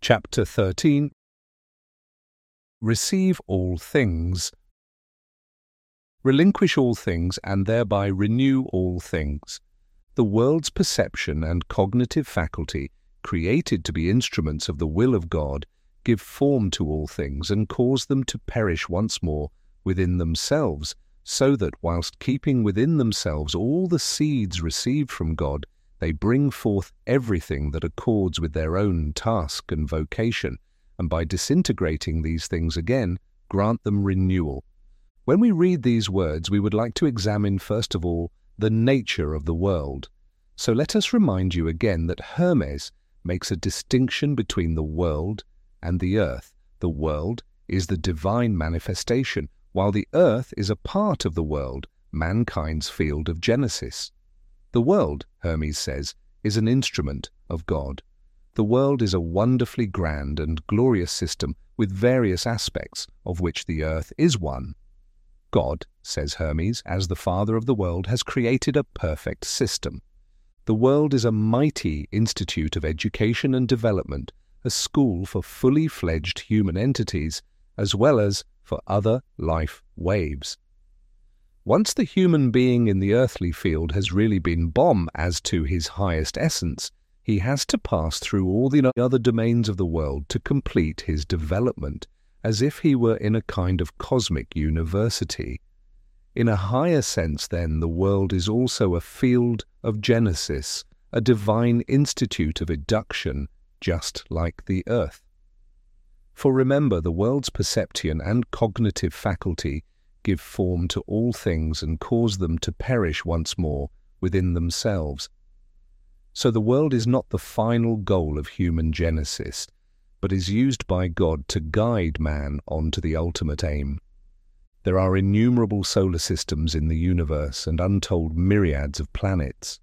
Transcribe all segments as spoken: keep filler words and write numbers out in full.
Chapter thirteen. Receive all things. Relinquish all things and thereby renew all things. The world's perception and cognitive faculty, created to be instruments of the will of God, give form to all things and cause them to perish once more within themselves, so that whilst keeping within themselves all the seeds received from God, they bring forth everything that accords with their own task and vocation, and by disintegrating these things again, grant them renewal. When we read these words, we would like to examine first of all the nature of the world. So let us remind you again that Hermes makes a distinction between the world and the earth. The world is the divine manifestation, while the earth is a part of the world, mankind's field of genesis. The world, Hermes says, is an instrument of God. The world is a wonderfully grand and glorious system with various aspects, of which the earth is one. God, says Hermes, as the Father of the world, has created a perfect system. The world is a mighty institute of education and development, a school for fully fledged human entities, as well as for other life waves. Once the human being in the earthly field has really been bomb as to his highest essence, he has to pass through all the other domains of the world to complete his development, as if he were in a kind of cosmic university. In a higher sense, then, the world is also a field of genesis, a divine institute of eduction, just like the earth. For remember, the world's perception and cognitive faculty give form to all things and cause them to perish once more within themselves. So the world is not the final goal of human genesis, but is used by God to guide man on to the ultimate aim. There are innumerable solar systems in the universe and untold myriads of planets.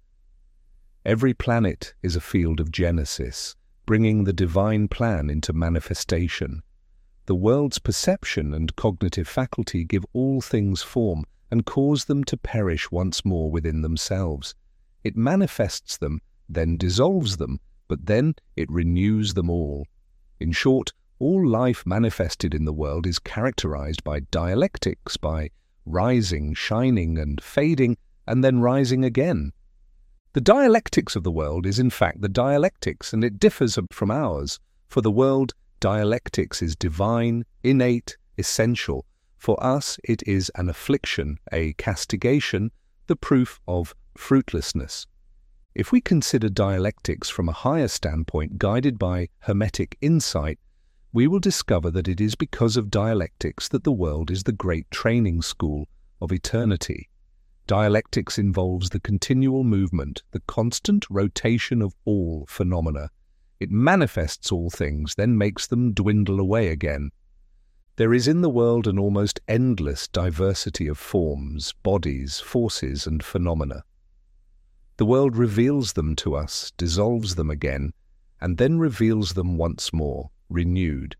Every planet is a field of genesis, bringing the divine plan into manifestation. The world's perception and cognitive faculty give all things form and cause them to perish once more within themselves. It manifests them, then dissolves them, but then it renews them all. In short, all life manifested in the world is characterized by dialectics, by rising, shining, and fading, and then rising again. The dialectics of the world is in fact the dialectics, and it differs from ours. For the world, dialectics is divine, innate, essential. For us, it is an affliction, a castigation, the proof of fruitlessness. If we consider dialectics from a higher standpoint, guided by Hermetic insight, we will discover that it is because of dialectics that the world is the great training school of eternity. Dialectics involves the continual movement, the constant rotation of all phenomena. It manifests all things, then makes them dwindle away again. There is in the world an almost endless diversity of forms, bodies, forces, and phenomena. The world reveals them to us, dissolves them again, and then reveals them once more, renewed.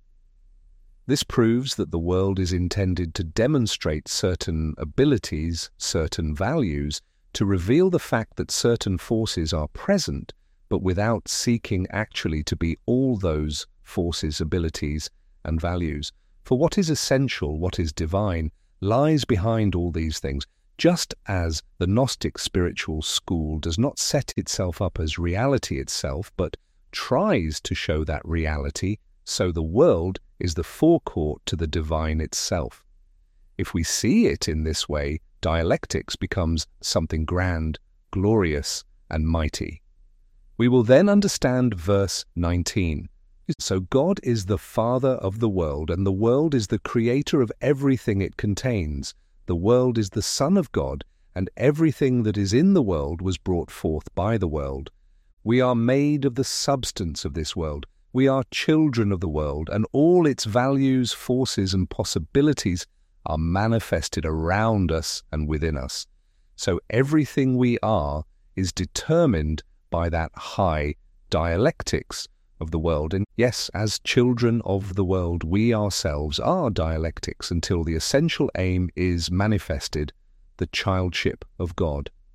This proves that the world is intended to demonstrate certain abilities, certain values, to reveal the fact that certain forces are present, but without seeking actually to be all those forces, abilities, and values. For what is essential, what is divine, lies behind all these things. Just as the Gnostic spiritual school does not set itself up as reality itself, but tries to show that reality, so the world is the forecourt to the divine itself. If we see it in this way, dialectics becomes something grand, glorious, and mighty. We will then understand verse nineteen. So God is the Father of the world, and the world is the creator of everything it contains. The world is the Son of God, and everything that is in the world was brought forth by the world. We are made of the substance of this world. We are children of the world, and all its values, forces, and possibilities are manifested around us and within us. So everything we are is determined by that high dialectics of the world. And yes, as children of the world, we ourselves are dialectics until the essential aim is manifested, the childship of God.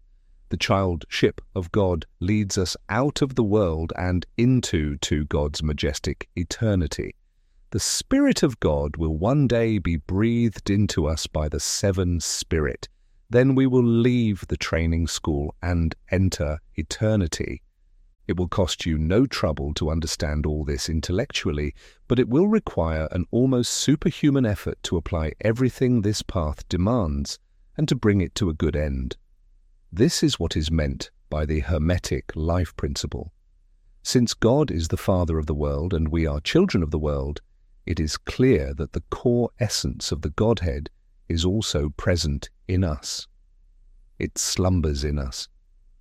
The childship of God leads us out of the world and into to God's majestic eternity. The Spirit of God will one day be breathed into us by the seven Spirit. Then we will leave the training school and enter eternity. It will cost you no trouble to understand all this intellectually, but it will require an almost superhuman effort to apply everything this path demands and to bring it to a good end. This is what is meant by the Hermetic life principle. Since God is the Father of the world and we are children of the world, it is clear that the core essence of the Godhead is also present in us. It slumbers in us.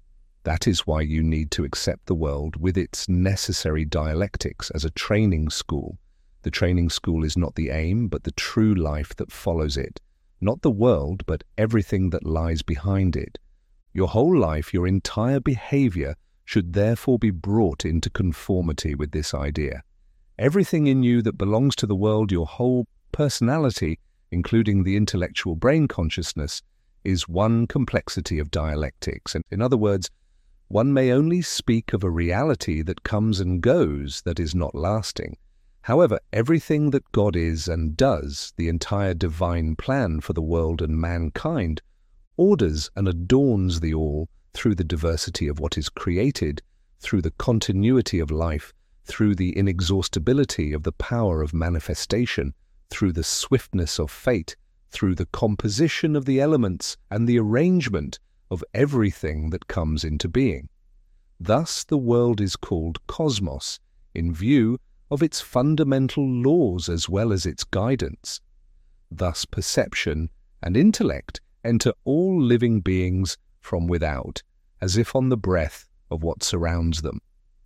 That is why you need to accept the world with its necessary dialectics as a training school. The training school is not the aim, but the true life that follows it. Not the world, but everything that lies behind it. Your whole life, your entire behavior, should therefore be brought into conformity with this idea. Everything in you that belongs to the world, your whole personality, including the intellectual brain consciousness, is one complexity of dialectics. And in other words, one may only speak of a reality that comes and goes, that is not lasting. However, everything that God is and does, the entire divine plan for the world and mankind, orders and adorns the all through the diversity of what is created, through the continuity of life, through the inexhaustibility of the power of manifestation, through the swiftness of fate, through the composition of the elements and the arrangement of everything that comes into being. Thus the world is called cosmos, in view of its fundamental laws as well as its guidance. Thus perception and intellect enter all living beings from without, as if on the breath of what surrounds them.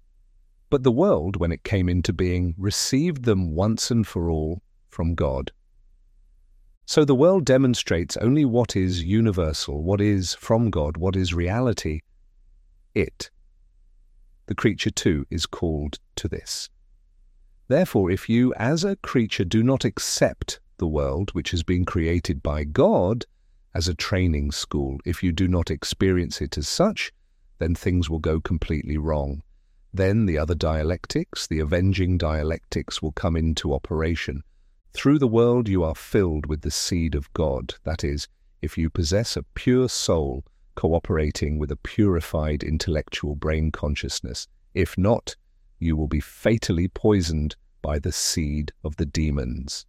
But the world, when it came into being, received them once and for all from God. So the world demonstrates only what is universal, what is from God, what is reality. It. The creature too is called to this. Therefore, if you as a creature do not accept the world which has been created by God as a training school, if you do not experience it as such, then things will go completely wrong. Then the other dialectics, the avenging dialectics, will come into operation. Through the world you are filled with the seed of God, that is, if you possess a pure soul cooperating with a purified intellectual brain consciousness. If not, you will be fatally poisoned by the seed of the demons.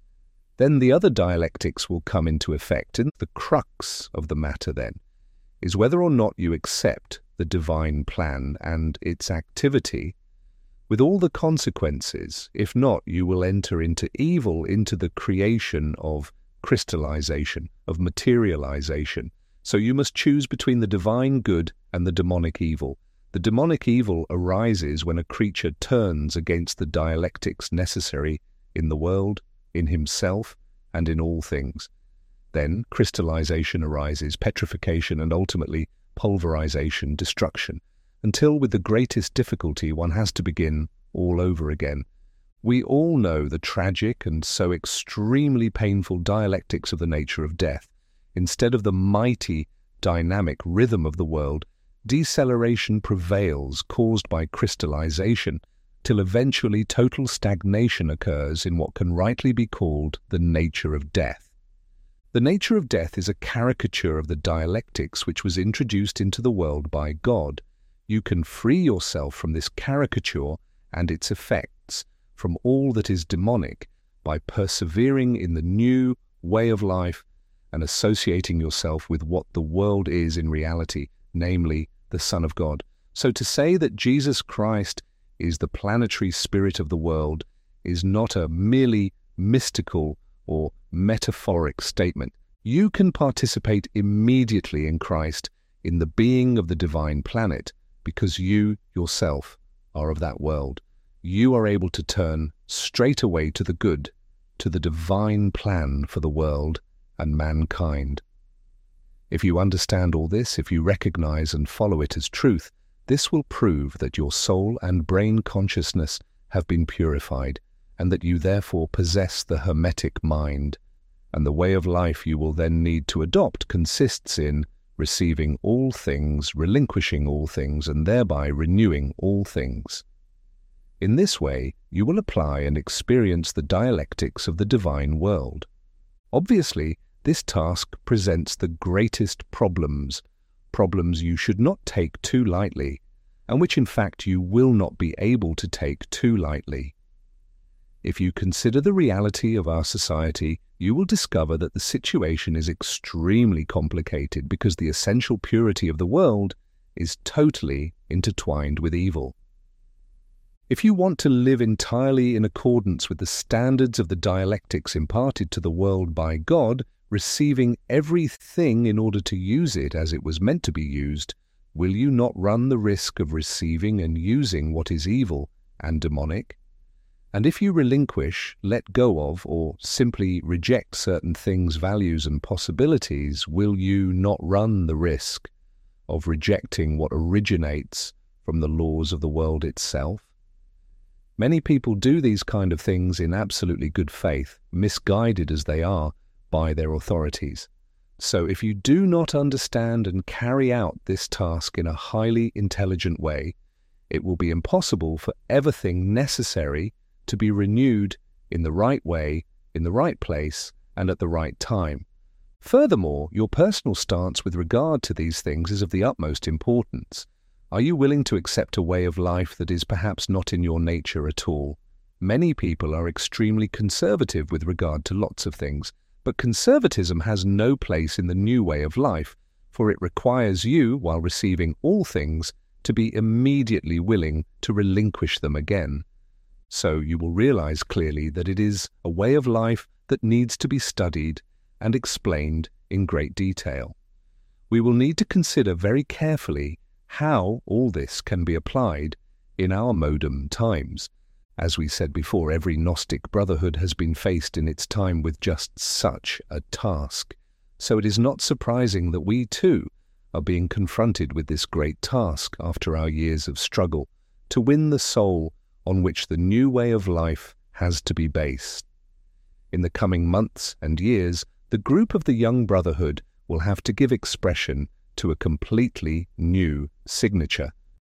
Then the other dialectics will come into effect, and the crux of the matter then is whether or not you accept the divine plan and its activity with all the consequences. If not, you will enter into evil, into the creation of crystallization, of materialization. So you must choose between the divine good and the demonic evil. The demonic evil arises when a creature turns against the dialectics necessary in the world, in himself, and in all things. Then crystallization arises, petrification, and ultimately pulverization, destruction, until with the greatest difficulty one has to begin all over again. We all know the tragic and so extremely painful dialectics of the nature of death. Instead of the mighty, dynamic rhythm of the world, deceleration prevails, caused by crystallization, till eventually total stagnation occurs in what can rightly be called the nature of death. The nature of death is a caricature of the dialectics which was introduced into the world by God. You can free yourself from this caricature and its effects, from all that is demonic, by persevering in the new way of life and associating yourself with what the world is in reality, namely the Son of God. So to say that Jesus Christ is the planetary spirit of the world is not a merely mystical or metaphoric statement. You can participate immediately in Christ, in the being of the divine planet, because you yourself are of that world. You are able to turn straight away to the good, to the divine plan for the world and mankind. If you understand all this, if you recognize and follow it as truth, this will prove that your soul and brain consciousness have been purified, and that you therefore possess the Hermetic mind. And the way of life you will then need to adopt consists in receiving all things, relinquishing all things, and thereby renewing all things. In this way, you will apply and experience the dialectics of the divine world. Obviously, this task presents the greatest problems, problems you should not take too lightly, and which in fact you will not be able to take too lightly. If you consider the reality of our society, you will discover that the situation is extremely complicated because the essential purity of the world is totally intertwined with evil. If you want to live entirely in accordance with the standards of the dialectics imparted to the world by God, receiving everything in order to use it as it was meant to be used, will you not run the risk of receiving and using what is evil and demonic? And if you relinquish, let go of, or simply reject certain things, values, and possibilities, will you not run the risk of rejecting what originates from the laws of the world itself? Many people do these kind of things in absolutely good faith, misguided as they are by their authorities. So if you do not understand and carry out this task in a highly intelligent way, it will be impossible for everything necessary to be renewed in the right way, in the right place, and at the right time. Furthermore, your personal stance with regard to these things is of the utmost importance. Are you willing to accept a way of life that is perhaps not in your nature at all? Many people are extremely conservative with regard to lots of things, but conservatism has no place in the new way of life, for it requires you, while receiving all things, to be immediately willing to relinquish them again. So you will realize clearly that it is a way of life that needs to be studied and explained in great detail. We will need to consider very carefully how all this can be applied in our modern times. As we said before, every Gnostic brotherhood has been faced in its time with just such a task. So it is not surprising that we too are being confronted with this great task after our years of struggle to win the soul on which the new way of life has to be based. In the coming months and years, the group of the Young Brotherhood will have to give expression to a completely new signature